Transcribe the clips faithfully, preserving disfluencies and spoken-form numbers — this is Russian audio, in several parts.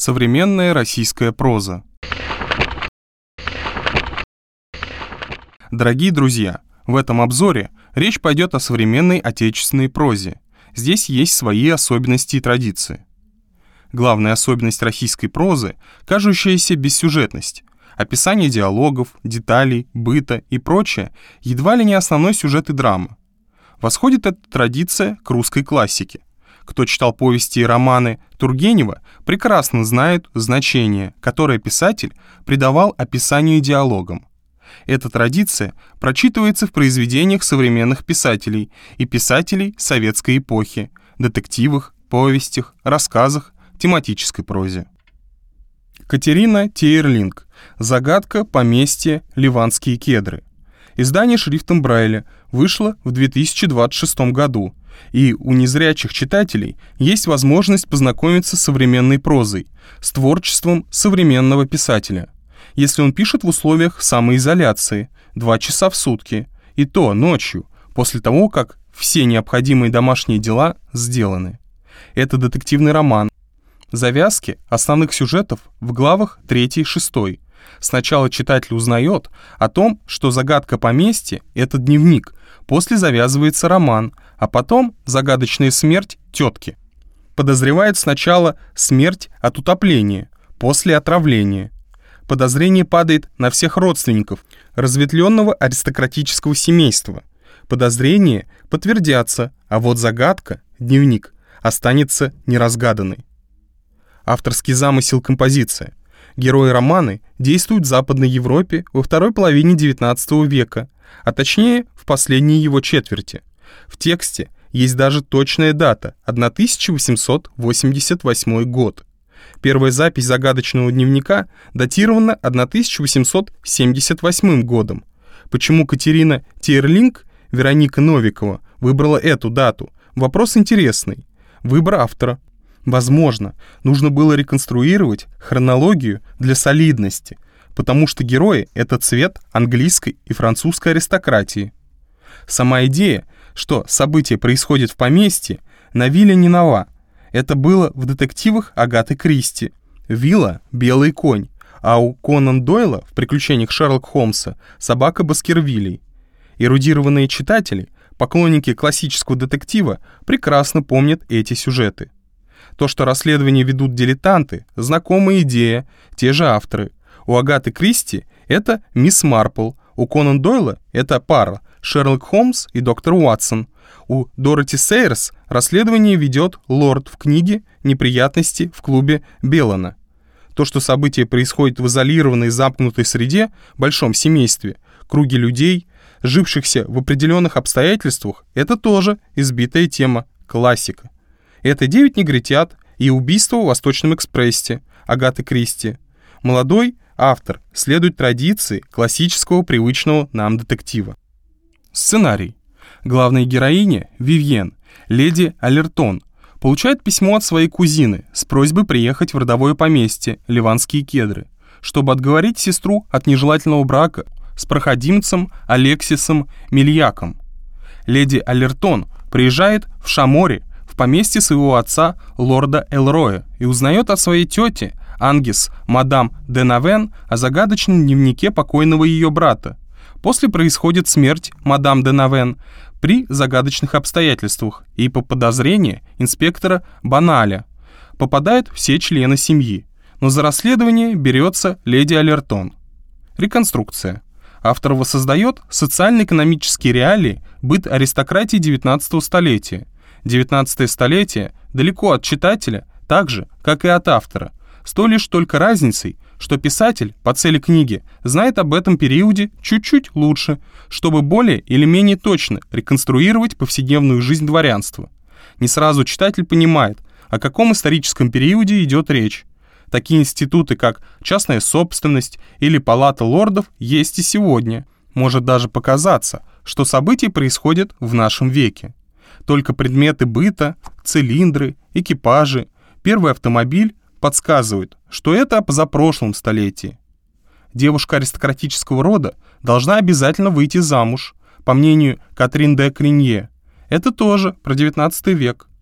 Современная российская проза. Дорогие друзья, в этом обзоре речь пойдет о современной отечественной прозе. Здесь есть свои особенности и традиции. Главная особенность российской прозы – кажущаяся бессюжетность. Описание диалогов, деталей, быта и прочее едва ли не основной сюжет и драма. Восходит эта традиция к русской классике. Кто читал повести и романы Тургенева, прекрасно знает значение, которое писатель придавал описанию и диалогам. Эта традиция прочитывается в произведениях современных писателей и писателей советской эпохи, детективах, повестях, рассказах, тематической прозе. Катерина Тейрлинг. Загадка поместья Ливанские кедры. Издание шрифтом Брайля вышло в две тысячи двадцать шестом году, и у незрячих читателей есть возможность познакомиться с современной прозой, с творчеством современного писателя. Если он пишет в условиях самоизоляции, два часа в сутки, и то ночью, после того, как все необходимые домашние дела сделаны. Это детективный роман. Завязки основных сюжетов в главах третий-шестой. Сначала читатель узнает о том, что загадка поместья — это дневник, после завязывается роман, а потом загадочная смерть тетки. Подозревает сначала смерть от утопления, после отравления. Подозрение падает на всех родственников разветвленного аристократического семейства. Подозрения подтвердятся, а вот загадка, дневник, останется неразгаданной. Авторский замысел, композиция. Герои романа действуют в Западной Европе во второй половине девятнадцатого века, а точнее в последней его четверти. В тексте есть даже точная дата – тысяча восемьсот восемьдесят восьмой год. Первая запись загадочного дневника датирована тысяча восемьсот семьдесят восьмым годом. Почему Катерина Тейрлинг, Вероника Новикова, выбрала эту дату? Вопрос интересный. Выбор автора. Возможно, нужно было реконструировать хронологию для солидности, потому что герои — это цвет английской и французской аристократии. Сама идея, что события происходят в поместье, на вилле не нова. Это было в детективах Агаты Кристи. Вилла — белый конь, а у Конан Дойла в приключениях Шерлока Холмса собака Баскервилей. Эрудированные читатели, поклонники классического детектива, прекрасно помнят эти сюжеты. То, что расследования ведут дилетанты, знакомая идея, те же авторы. У Агаты Кристи это мисс Марпл, у Конан Дойла это пара Шерлок Холмс и доктор Уотсон. У Дороти Сейерс расследование ведет лорд в книге «Неприятности в клубе Беллана». То, что события происходят в изолированной замкнутой среде, большом семействе, круге людей, жившихся в определенных обстоятельствах, это тоже избитая тема, классика. Это «Девять негритят» и «Убийство в Восточном экспрессе» Агаты Кристи. Молодой автор следует традиции классического привычного нам детектива. Сценарий. Главная героиня, Вивьен, леди Аллертон, получает письмо от своей кузины с просьбой приехать в родовое поместье Ливанские кедры, чтобы отговорить сестру от нежелательного брака с проходимцем Алексисом Мильяком. Леди Аллертон приезжает в Шаморе, поместье своего отца, лорда Элроя, и узнает от своей тети, Ангис, мадам де Навен, о загадочном дневнике покойного ее брата. После происходит смерть мадам де Навен при загадочных обстоятельствах, и по подозрению инспектора Баналя попадают все члены семьи, но за расследование берется леди Аллертон. Реконструкция. Автор воссоздает социально-экономические реалии, быт аристократии девятнадцатого столетия. девятнадцатое столетие далеко от читателя, так же, как и от автора, с той лишь только разницей, что писатель по цели книги знает об этом периоде чуть-чуть лучше, чтобы более или менее точно реконструировать повседневную жизнь дворянства. Не сразу читатель понимает, о каком историческом периоде идет речь. Такие институты, как частная собственность или палата лордов, есть и сегодня. Может даже показаться, что события происходят в нашем веке. Только предметы быта, цилиндры, экипажи, первый автомобиль подсказывают, что это о позапрошлом столетии. Девушка аристократического рода должна обязательно выйти замуж, по мнению Катрин де Кринье. Это тоже про девятнадцатый век.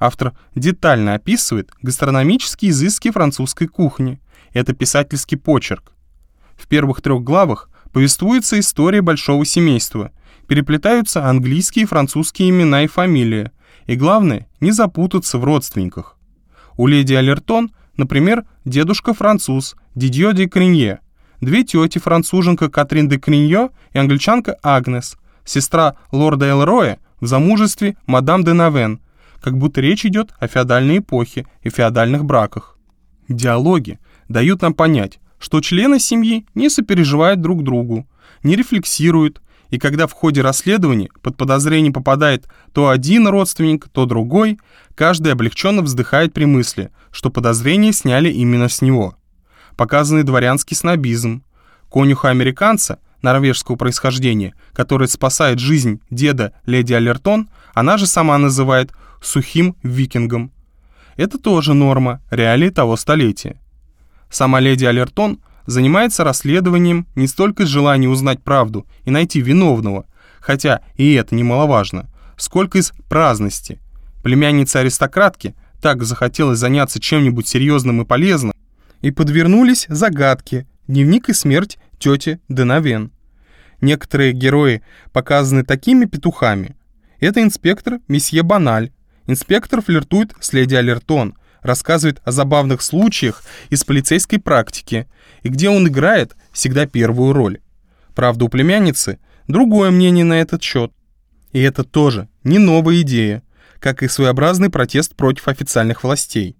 Автор детально описывает гастрономические изыски французской кухни. Это писательский почерк. В первых трех главах повествуется история большого семейства, переплетаются английские и французские имена и фамилии, и главное, не запутаться в родственниках. У леди Аллертон, например, дедушка француз Дидье де Кринье, две тети, француженка Катрин де Кринье и англичанка Агнес, сестра лорда Элроя в замужестве мадам де Навен, как будто речь идет о феодальной эпохе и феодальных браках. Диалоги дают нам понять, что члены семьи не сопереживают друг другу, не рефлексируют, и когда в ходе расследования под подозрение попадает то один родственник, то другой, каждый облегченно вздыхает при мысли, что подозрения сняли именно с него. Показанный дворянский снобизм. Конюха-американца норвежского происхождения, который спасает жизнь деда леди Аллертон, она же сама называет сухим викингом. Это тоже норма, реалии того столетия. Сама леди Аллертон занимается расследованием не столько из желания узнать правду и найти виновного, хотя и это немаловажно, сколько из праздности. Племяннице аристократки так захотелось заняться чем-нибудь серьезным и полезным, и подвернулись загадки, дневник и смерть тети де Навен. Некоторые герои показаны такими петухами. Это инспектор месье Баналь. Инспектор флиртует с леди Аллертон, рассказывает о забавных случаях из полицейской практики, и где он играет всегда первую роль. Правда, у племянницы другое мнение на этот счет. И это тоже не новая идея, как и своеобразный протест против официальных властей.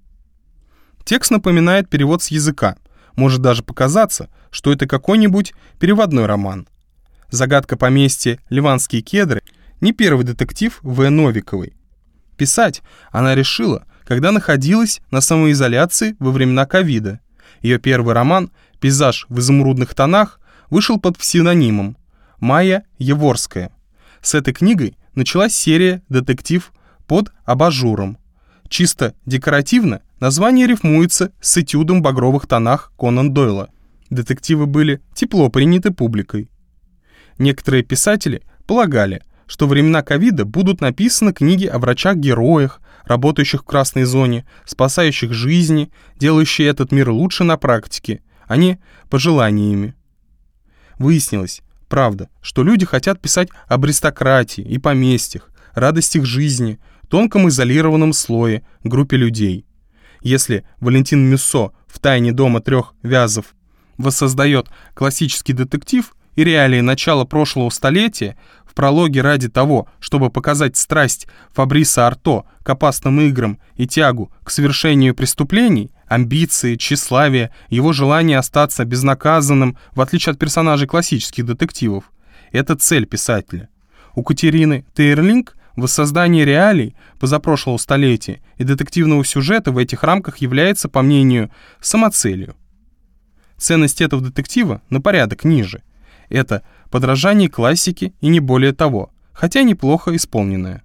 Текст напоминает перевод с языка. Может даже показаться, что это какой-нибудь переводной роман. «Загадка поместья Ливанские кедры» не первый детектив В. Новиковой. Писать она решила, когда находилась на самоизоляции во времена ковида. Ее первый роман «Пейзаж в изумрудных тонах» вышел под псевдонимом Майя Яворская. С этой книгой началась серия «Детектив под абажуром». Чисто декоративно название рифмуется с этюдом в багровых тонах Конан Дойла. Детективы были тепло приняты публикой. Некоторые писатели полагали, что времена ковида будут написаны книги о врачах-героях, работающих в красной зоне, спасающих жизни, делающие этот мир лучше на практике, а не пожеланиями. Выяснилось, правда, что люди хотят писать об аристократии и поместьях, радостях жизни, тонком изолированном слое, группе людей. Если Валентин Мюссо в «Тайне дома трех вязов» воссоздает классический детектив и реалии начала прошлого столетия в прологе ради того, чтобы показать страсть Фабриса Арто к опасным играм и тягу к совершению преступлений, амбиции, тщеславие, его желание остаться безнаказанным, в отличие от персонажей классических детективов, это цель писателя. У Катерины Тейрлинг воссоздание реалий позапрошлого столетия и детективного сюжета в этих рамках является, по мнению, самоцелью. Ценность этого детектива на порядок ниже. Это подражание классике и не более того, хотя неплохо исполненное.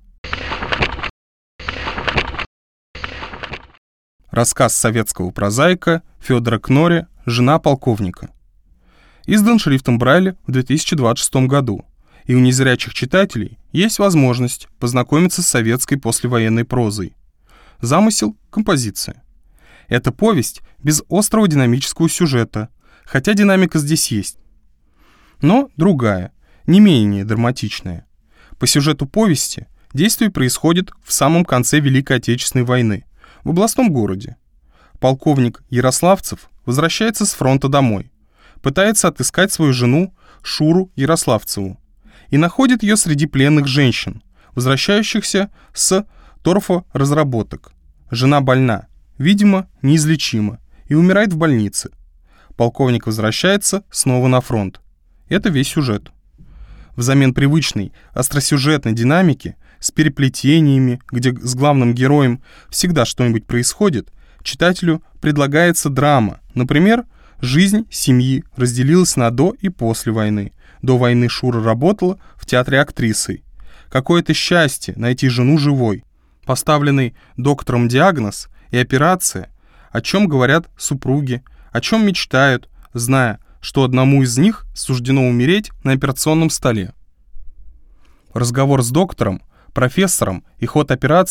Рассказ советского прозаика Федора Кнори «Жена полковника». Издан шрифтом Брайля в две тысячи двадцать шестом году, и у незрячих читателей есть возможность познакомиться с советской послевоенной прозой. Замысел – композиция. Это повесть без острого динамического сюжета, хотя динамика здесь есть. Но другая, не менее драматичная. По сюжету повести действие происходит в самом конце Великой Отечественной войны, в областном городе. Полковник Ярославцев возвращается с фронта домой, пытается отыскать свою жену Шуру Ярославцеву и находит ее среди пленных женщин, возвращающихся с торфоразработок. Жена больна, видимо, неизлечима, и умирает в больнице. Полковник возвращается снова на фронт. Это весь сюжет. Взамен привычной остросюжетной динамики с переплетениями, где с главным героем всегда что-нибудь происходит, читателю предлагается драма. Например, жизнь семьи разделилась на до и после войны. До войны Шура работала в театре актрисой. Какое-то счастье найти жену живой. Поставленный доктором диагноз и операция, о чем говорят супруги, о чем мечтают, зная, что одному из них суждено умереть на операционном столе. Разговор с доктором, профессором и ход операции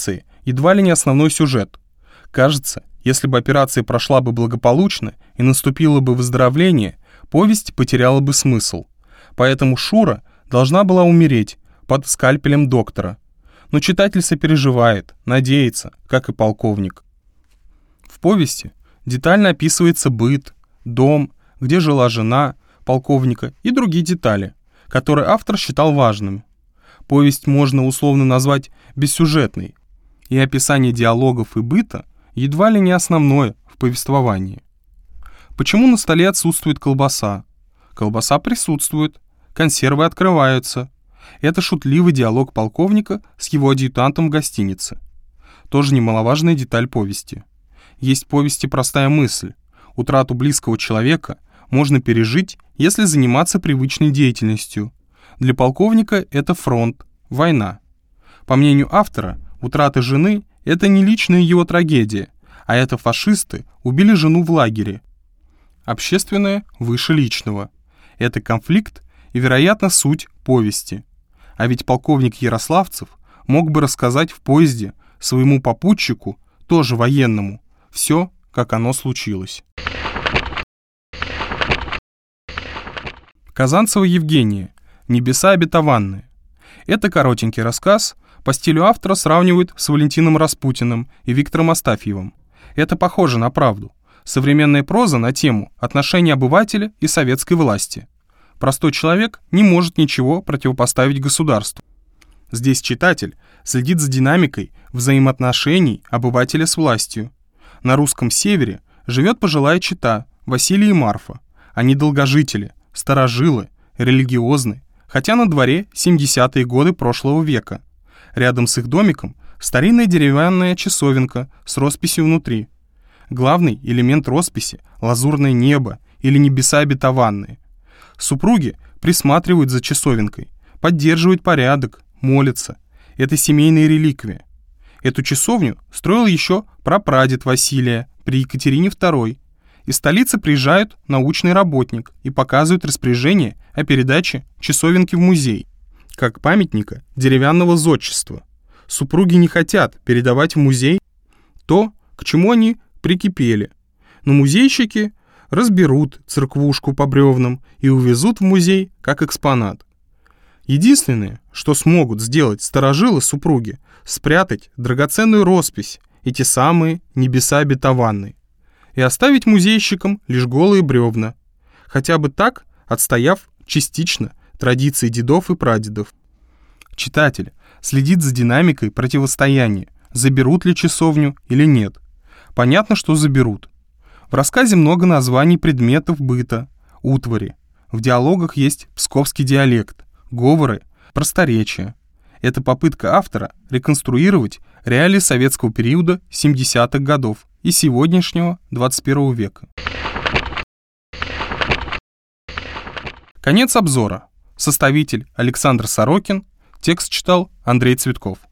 едва ли не основной сюжет. Кажется, если бы операция прошла бы благополучно и наступило бы выздоровление, повесть потеряла бы смысл. Поэтому Шура должна была умереть под скальпелем доктора. Но читатель сопереживает, надеется, как и полковник. В повести детально описывается быт, дом, где жила жена полковника и другие детали, которые автор считал важными. Повесть можно условно назвать бессюжетной, и описание диалогов и быта едва ли не основное в повествовании. Почему на столе отсутствует колбаса? Колбаса присутствует, консервы открываются. Это шутливый диалог полковника с его адъютантом в гостинице. Тоже немаловажная деталь повести. Есть в повести простая мысль. Утрату близкого человека можно пережить, если заниматься привычной деятельностью. Для полковника это фронт, война. По мнению автора, утрата жены – это не личная его трагедия, а это фашисты убили жену в лагере. Общественное выше личного. Это конфликт и, вероятно, суть повести. А ведь полковник Ярославцев мог бы рассказать в поезде своему попутчику, тоже военному, все, как оно случилось. Казанцева Евгения. «Небеса обетованные». Это коротенький рассказ, по стилю автора сравнивают с Валентином Распутиным и Виктором Астафьевым. Это похоже на правду. Современная проза на тему отношения обывателя и советской власти. Простой человек не может ничего противопоставить государству. Здесь читатель следит за динамикой взаимоотношений обывателя с властью. На русском севере живет пожилая чета Василий и Марфа. Они долгожители, старожилы, религиозны, хотя на дворе семидесятые годы прошлого века. Рядом с их домиком старинная деревянная часовенка с росписью внутри. Главный элемент росписи – лазурное небо или небеса обетованные. Супруги присматривают за часовенкой, поддерживают порядок, молятся. Это семейная реликвия. Эту часовню строил еще прапрадед Василия при Екатерине второй. Из столицы приезжают научный работник и показывают распоряжение о передаче часовенки в музей, как памятника деревянного зодчества. Супруги не хотят передавать в музей то, к чему они прикипели, но музейщики разберут церквушку по бревнам и увезут в музей как экспонат. Единственное, что смогут сделать старожилы-супруги, спрятать драгоценную роспись и те самые небеса обетованные, и оставить музейщикам лишь голые бревна, хотя бы так отстояв частично традиции дедов и прадедов. Читатель следит за динамикой противостояния, заберут ли часовню или нет. Понятно, что заберут. В рассказе много названий предметов быта, утвари. В диалогах есть псковский диалект, говоры, просторечия. Это попытка автора реконструировать реалии советского периода семидесятых годов и сегодняшнего двадцать первого века. Конец обзора. Составитель Александр Сорокин. Текст читал Андрей Цветков.